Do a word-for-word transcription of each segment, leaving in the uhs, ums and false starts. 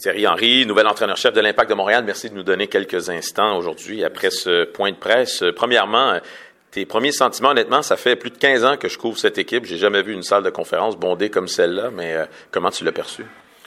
Thierry Henry, nouvel entraîneur-chef de l'Impact de Montréal, merci de nous donner quelques instants aujourd'hui après ce point de presse. Premièrement, tes premiers sentiments, honnêtement, ça fait plus de quinze ans que je couvre cette équipe. J'ai jamais vu une salle de conférence bondée comme celle-là, mais euh, comment tu l'as perçu?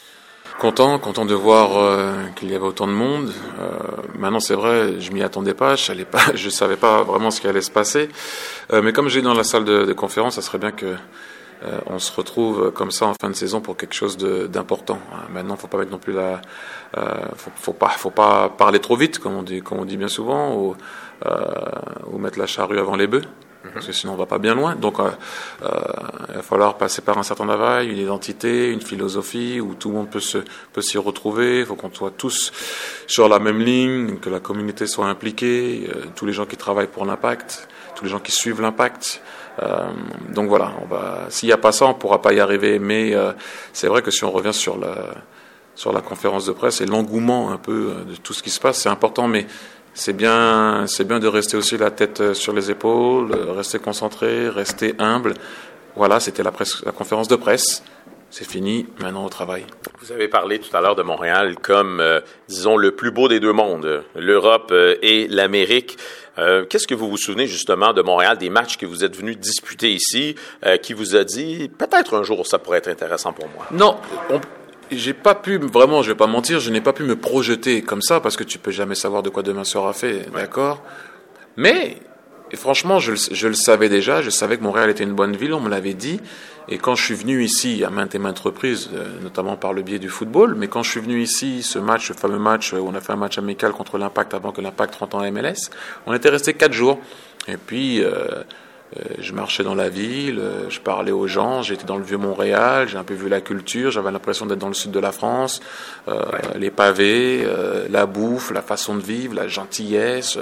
Content, content de voir euh, qu'il y avait autant de monde. Euh, maintenant, c'est vrai, je m'y attendais pas, je savais pas, je savais pas vraiment ce qui allait se passer. Euh, mais comme j'ai dit dans la salle de, de conférence, ça serait bien que Euh, on se retrouve comme ça en fin de saison pour quelque chose de, d'important. Maintenant, faut pas mettre non plus la, euh, faut, faut pas, faut pas parler trop vite, comme on dit, comme on dit bien souvent, ou, euh, ou mettre la charrue avant les bœufs, mm-hmm. parce que sinon on va pas bien loin. Donc, euh, euh, il va falloir passer par un certain travail, une identité, une philosophie où tout le monde peut se, peut s'y retrouver. Il faut qu'on soit tous sur la même ligne, que la communauté soit impliquée, euh, tous les gens qui travaillent pour l'Impact, tous les gens qui suivent l'Impact. Euh, donc voilà, on va, s'il n'y a pas ça, on ne pourra pas y arriver. Mais euh, c'est vrai que si on revient sur la, sur la conférence de presse et l'engouement un peu de tout ce qui se passe, c'est important, mais c'est bien, c'est bien de rester aussi la tête sur les épaules, rester concentré, rester humble. Voilà, c'était la, presse, la conférence de presse. C'est fini, maintenant au travail. Vous avez parlé tout à l'heure de Montréal comme, euh, disons, le plus beau des deux mondes, l'Europe euh, et l'Amérique. Euh, qu'est-ce que vous vous souvenez justement de Montréal, des matchs que vous êtes venus disputer ici, euh, qui vous a dit, peut-être un jour ça pourrait être intéressant pour moi? Non, on, j'ai pas pu, vraiment, je vais pas mentir, je n'ai pas pu me projeter comme ça, parce que tu peux jamais savoir de quoi demain sera fait, ouais. D'accord? Mais... Et franchement, je, je le savais déjà, je savais que Montréal était une bonne ville, on me l'avait dit. Et quand je suis venu ici, à maintes et maintes reprises, euh, notamment par le biais du football, mais quand je suis venu ici, ce match, ce fameux match où on a fait un match amical contre l'Impact avant que l'Impact rentre en M L S, on était resté quatre jours. Et puis, euh, euh, je marchais dans la ville, euh, je parlais aux gens, j'étais dans le Vieux-Montréal, j'ai un peu vu la culture, j'avais l'impression d'être dans le sud de la France, euh, ouais. Les pavés, euh, la bouffe, la façon de vivre, la gentillesse,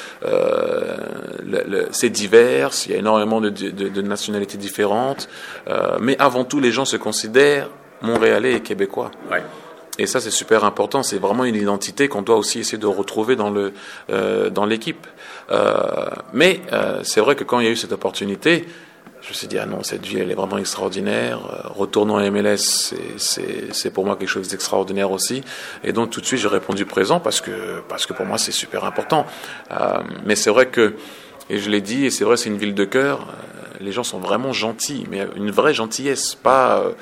euh, le, le, c'est divers, il y a énormément de, de, de nationalités différentes, euh, mais avant tout, les gens se considèrent Montréalais et Québécois. Ouais. Et ça, c'est super important. C'est vraiment une identité qu'on doit aussi essayer de retrouver dans le euh, dans l'équipe. Euh, mais euh, c'est vrai que quand il y a eu cette opportunité, je me suis dit ah non, cette ville elle est vraiment extraordinaire. Euh, retournons à M L S, c'est c'est c'est pour moi quelque chose d'extraordinaire aussi. Et donc tout de suite j'ai répondu présent parce que parce que pour moi c'est super important. Euh, mais c'est vrai que et je l'ai dit et c'est vrai c'est une ville de cœur. Euh, les gens sont vraiment gentils, mais une vraie gentillesse, pas euh,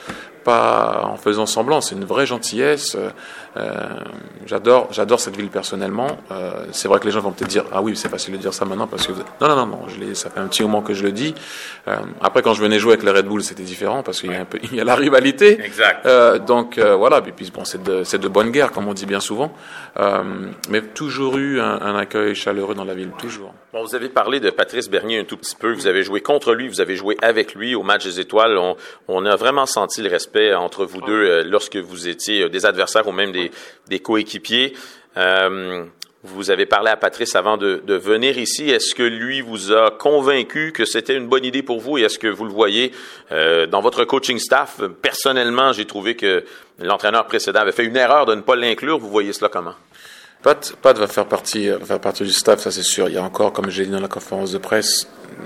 pas en faisant semblant, c'est une vraie gentillesse. Euh, j'adore, j'adore cette ville personnellement. Euh, c'est vrai que les gens vont peut-être dire ah oui, c'est facile de dire ça maintenant parce que vous... non non non non, je l'ai, ça fait un petit moment que je le dis. Euh, après quand je venais jouer avec les Red Bull, c'était différent parce qu'il y a un peu, il y a la rivalité. Exact. Euh, donc euh, voilà, et puis bon, c'est de, c'est de bonne guerre comme on dit bien souvent. Euh, mais toujours eu un, un accueil chaleureux dans la ville, toujours. Bon, vous avez parlé de Patrice Bernier un tout petit peu. Vous avez joué contre lui, vous avez joué avec lui au match des Étoiles. On, on a vraiment senti le respect entre vous deux euh, lorsque vous étiez euh, des adversaires ou même des, des coéquipiers. Euh, vous avez parlé à Patrice avant de, de venir ici. Est-ce que lui vous a convaincu que c'était une bonne idée pour vous et est-ce que vous le voyez euh, dans votre coaching staff? Personnellement, j'ai trouvé que l'entraîneur précédent avait fait une erreur de ne pas l'inclure. Vous voyez cela comment? Pat, Pat va faire partie, va faire partie du staff, ça c'est sûr. Il y a encore, comme j'ai dit dans la conférence de presse,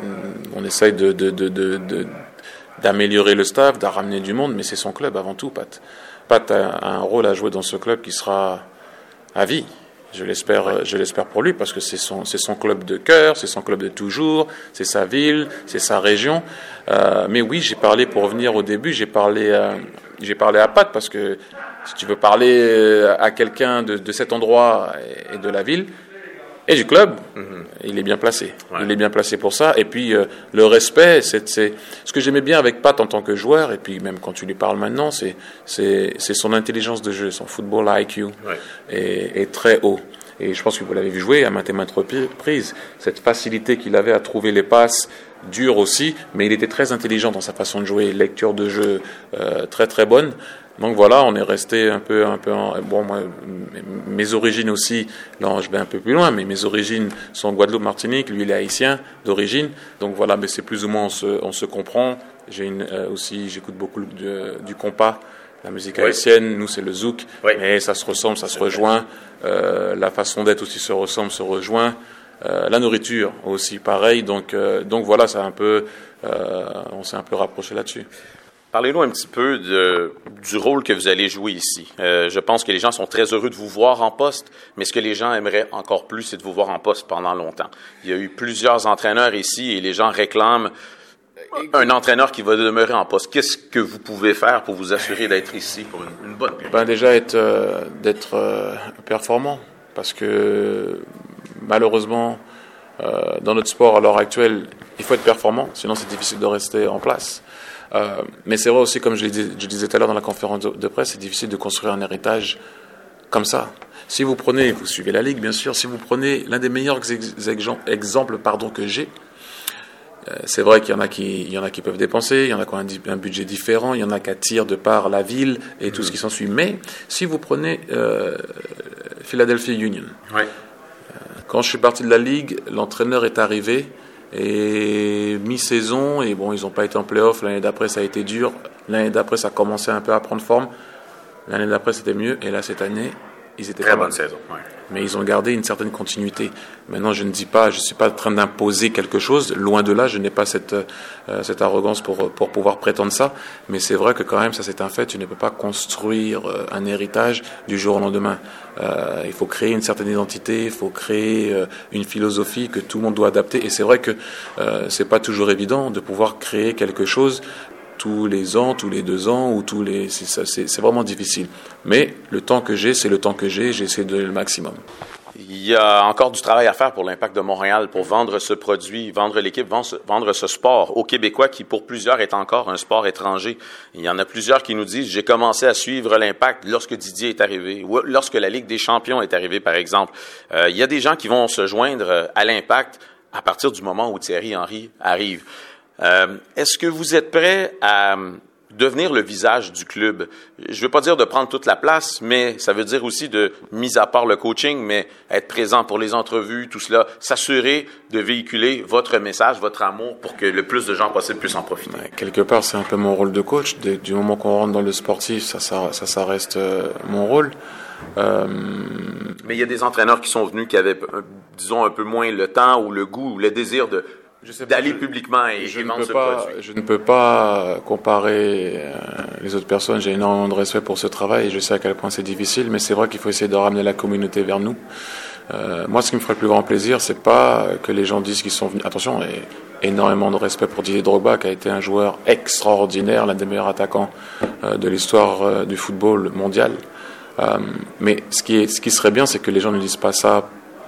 on essaye de, de, de, de, de d'améliorer le staff, de ramener du monde, mais c'est son club avant tout, Pat. Pat a un rôle à jouer dans ce club qui sera à vie. Je l'espère, je l'espère pour lui parce que c'est son, c'est son club de cœur, c'est son club de toujours, c'est sa ville, c'est sa région. Euh, mais oui, j'ai parlé pour revenir au début, j'ai parlé, euh, j'ai parlé à Pat parce que si tu veux parler à quelqu'un de, de cet endroit et de la ville et du club, mm-hmm. il est bien placé. Ouais. Il est bien placé pour ça. Et puis euh, le respect, c'est, c'est ce que j'aimais bien avec Pat en tant que joueur. Et puis même quand tu lui parles maintenant, c'est c'est, c'est son intelligence de jeu, son football I Q ouais. est, est très haut. Et je pense que vous l'avez vu jouer à maintes et maintes reprises. Cette facilité qu'il avait à trouver les passes dures aussi, mais il était très intelligent dans sa façon de jouer, lecture de jeu euh, très très bonne. Donc voilà, on est resté un peu, un peu. En, bon, moi, mes origines aussi. Là, je vais un peu plus loin, mais mes origines sont Guadeloupe, Martinique. Lui, il est haïtien d'origine. Donc voilà, mais c'est plus ou moins on se, on se comprend. J'ai une, euh, aussi, j'écoute beaucoup de, du compas, la musique oui. haïtienne. Nous, c'est le zouk, oui. mais ça se ressemble, ça se rejoint. Euh, la façon d'être aussi se ressemble, se rejoint. Euh, la nourriture aussi, pareil. Donc, euh, donc voilà, ça a un peu, euh, on s'est un peu rapproché là-dessus. Parlez-nous un petit peu de, du rôle que vous allez jouer ici. Euh, je pense que les gens sont très heureux de vous voir en poste, mais ce que les gens aimeraient encore plus, c'est de vous voir en poste pendant longtemps. Il y a eu plusieurs entraîneurs ici et les gens réclament un entraîneur qui va demeurer en poste. Qu'est-ce que vous pouvez faire pour vous assurer d'être ici pour une, une bonne période? Ben déjà, être, euh, d'être euh, performant, parce que malheureusement, euh, dans notre sport à l'heure actuelle, il faut être performant, sinon c'est difficile de rester en place. Euh, mais c'est vrai aussi, comme je, dis, je disais tout à l'heure dans la conférence de, de presse, c'est difficile de construire un héritage comme ça. Si vous prenez, vous suivez la Ligue bien sûr, si vous prenez l'un des meilleurs ex- ex- exemples pardon, que j'ai, euh, c'est vrai qu'il y en a qui, il y en a qui peuvent dépenser, il y en a qui ont un, un budget différent, il y en a qui attirent de par la ville et tout mmh. ce qui s'ensuit. Mais si vous prenez euh, Philadelphia Union, oui. euh, quand je suis parti de la Ligue, l'entraîneur est arrivé. Et mi-saison, et bon, ils n'ont pas été en play-off. L'année d'après, ça a été dur. L'année d'après, ça a commencé un peu à prendre forme. L'année d'après, c'était mieux. Et là, cette année, ils étaient très bonne saison. Ouais. Mais ils ont gardé une certaine continuité. Maintenant, je ne dis pas, je ne suis pas en train d'imposer quelque chose. Loin de là, je n'ai pas cette, euh, cette arrogance pour, pour pouvoir prétendre ça. Mais c'est vrai que quand même, ça c'est un fait. Tu ne peux pas construire euh, un héritage du jour au lendemain. Euh, il faut créer une certaine identité, il faut créer euh, une philosophie que tout le monde doit adapter. Et c'est vrai que euh, c'est pas toujours évident de pouvoir créer quelque chose tous les ans, tous les deux ans, ou tous les, c'est, c'est, c'est vraiment difficile. Mais le temps que j'ai, c'est le temps que j'ai, j'essaie de donner le maximum. Il y a encore du travail à faire pour l'Impact de Montréal, pour vendre ce produit, vendre l'équipe, vendre ce sport aux Québécois qui, pour plusieurs, est encore un sport étranger. Il y en a plusieurs qui nous disent « J'ai commencé à suivre l'Impact lorsque Didier est arrivé, ou lorsque la Ligue des champions est arrivée, par exemple. Euh, » Il y a des gens qui vont se joindre à l'Impact à partir du moment où Thierry Henry arrive. Euh, est-ce que vous êtes prêt à devenir le visage du club? Je ne veux pas dire de prendre toute la place, mais ça veut dire aussi de, mis à part le coaching, mais être présent pour les entrevues, tout cela, s'assurer de véhiculer votre message, votre amour pour que le plus de gens possible puissent en profiter. Ouais, quelque part, c'est un peu mon rôle de coach. Dès, du moment qu'on rentre dans le sportif, ça, ça, ça, ça reste euh, mon rôle. Euh... Mais il y a des entraîneurs qui sont venus qui avaient, disons, un peu moins le temps ou le goût ou le désir de Je sais pas, d'aller je, publiquement et, je et vendre ce pas, produit. Je ne peux pas comparer euh, les autres personnes. J'ai énormément de respect pour ce travail et je sais à quel point c'est difficile, mais c'est vrai qu'il faut essayer de ramener la communauté vers nous. Euh, moi, ce qui me ferait le plus grand plaisir, c'est pas que les gens disent qu'ils sont venus. Attention, et énormément de respect pour Didier Drogba, qui a été un joueur extraordinaire, l'un des meilleurs attaquants euh, de l'histoire euh, du football mondial. Euh, mais ce qui, est, ce qui serait bien, c'est que les gens ne disent pas ça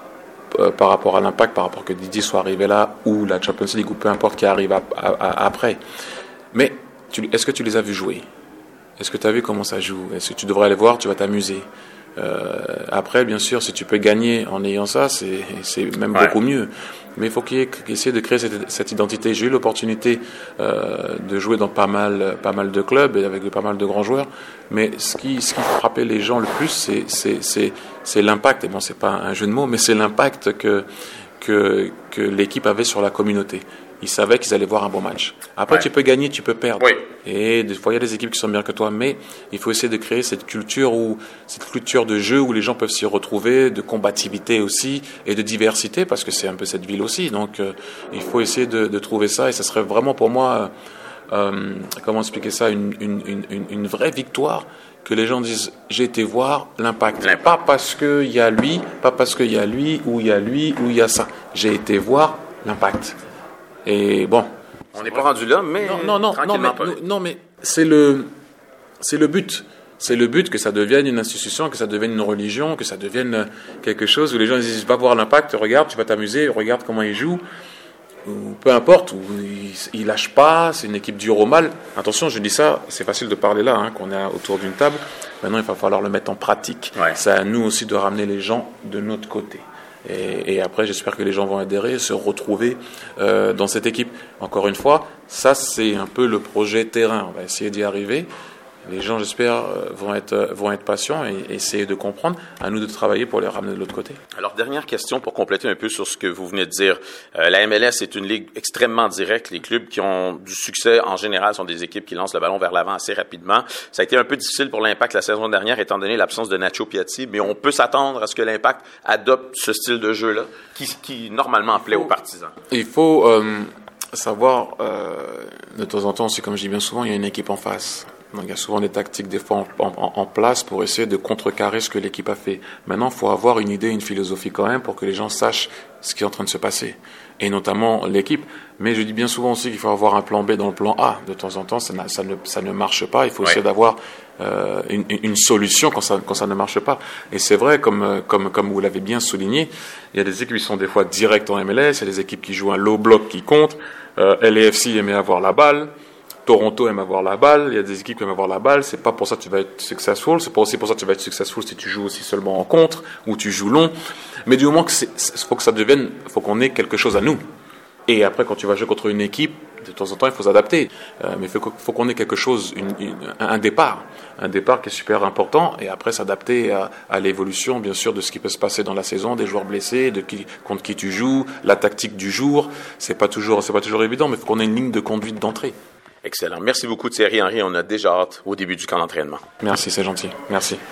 par rapport à l'Impact, par rapport que Didier soit arrivé là, ou la Champions League, ou peu importe qui arrive à, à, à, après. Mais tu, est-ce que tu les as vus jouer? Est-ce que tu as vu comment ça joue? Est-ce que tu devrais aller voir? Tu vas t'amuser. Euh, après, bien sûr, si tu peux gagner en ayant ça, c'est, c'est même ouais. beaucoup mieux. Mais il faut qu'il y ait, qu'il essaie de créer cette, cette identité. J'ai eu l'opportunité euh, de jouer dans pas mal, pas mal de clubs et avec pas mal de grands joueurs. Mais ce qui, ce qui frappait les gens le plus, c'est, c'est, c'est, c'est l'impact. Et bon, c'est pas un jeu de mots, mais c'est l'impact que, que, que l'équipe avait sur la communauté. Ils savaient qu'ils allaient voir un bon match. Après, ouais. tu peux gagner, tu peux perdre. Oui. Et des fois, il y a des équipes qui sont meilleures que toi, mais il faut essayer de créer cette culture où, cette culture de jeu où les gens peuvent s'y retrouver, de combativité aussi et de diversité, parce que c'est un peu cette ville aussi. Donc, euh, il faut essayer de, de trouver ça, et ça serait vraiment pour moi, euh, comment expliquer ça, une, une, une, une vraie victoire. Que les gens disent, j'ai été voir l'Impact. L'impact. Pas parce qu'il y a lui, pas parce qu'il y a lui, ou il y a lui, ou il y a ça. J'ai été voir l'Impact. Et bon, on n'est pas rendu là, mais non, non, non, non, mais, non, mais c'est le, c'est le but. C'est le but que ça devienne une institution, que ça devienne une religion, que ça devienne quelque chose où les gens disent, va voir l'Impact, regarde, tu vas t'amuser, regarde comment il joue, ou peu importe, où il, il lâche pas, c'est une équipe dure au mal. Attention, je dis ça, c'est facile de parler là, hein, qu'on est autour d'une table. Maintenant, il va falloir le mettre en pratique. Ouais. C'est à nous aussi de ramener les gens de notre côté. Et, et après, j'espère que les gens vont adhérer, se retrouver euh, dans cette équipe. Encore une fois, ça, c'est un peu le projet terrain. On va essayer d'y arriver. Les gens, j'espère, vont être, vont être patients et essayer de comprendre. À nous de travailler pour les ramener de l'autre côté. Alors, dernière question pour compléter un peu sur ce que vous venez de dire. Euh, la M L S est une ligue extrêmement directe. Les clubs qui ont du succès, en général, sont des équipes qui lancent le ballon vers l'avant assez rapidement. Ça a été un peu difficile pour l'Impact la saison dernière, étant donné l'absence de Nacho Piatti, mais on peut s'attendre à ce que l'Impact adopte ce style de jeu-là, qui, qui normalement plaît aux partisans. Il faut... Euh savoir, euh, de temps en temps, c'est comme je dis bien souvent, il y a une équipe en face. Donc, il y a souvent des tactiques des fois en, en, en place pour essayer de contrecarrer ce que l'équipe a fait. Maintenant, il faut avoir une idée, une philosophie quand même pour que les gens sachent ce qui est en train de se passer. Et notamment l'équipe. Mais je dis bien souvent aussi qu'il faut avoir un plan B dans le plan A. De temps en temps, ça, ça, ne, ça ne marche pas. Il faut ouais. essayer d'avoir euh, une, une solution quand ça, quand ça ne marche pas. Et c'est vrai, comme, comme, comme vous l'avez bien souligné, il y a des équipes qui sont des fois directes en M L S, il y a des équipes qui jouent un low block qui compte. Euh, L A F C aimait avoir la balle. Toronto aime avoir la balle, il y a des équipes qui aiment avoir la balle, c'est pas pour ça que tu vas être successful, c'est pas aussi pour ça que tu vas être successful si tu joues aussi seulement en contre, ou tu joues long, mais du moment que c'est, faut que ça devienne, faut qu'on ait quelque chose à nous. Et après, quand tu vas jouer contre une équipe, de temps en temps, il faut s'adapter, euh, mais il faut, faut qu'on ait quelque chose, une, une, un départ, un départ qui est super important, et après s'adapter à, à l'évolution, bien sûr, de ce qui peut se passer dans la saison, des joueurs blessés, de qui, contre qui tu joues, la tactique du jour, c'est pas toujours, c'est pas toujours évident, mais il faut qu'on ait une ligne de conduite d'entrée. Excellent. Merci beaucoup Thierry Henry. On a déjà hâte au début du camp d'entraînement. Merci, c'est gentil. Merci.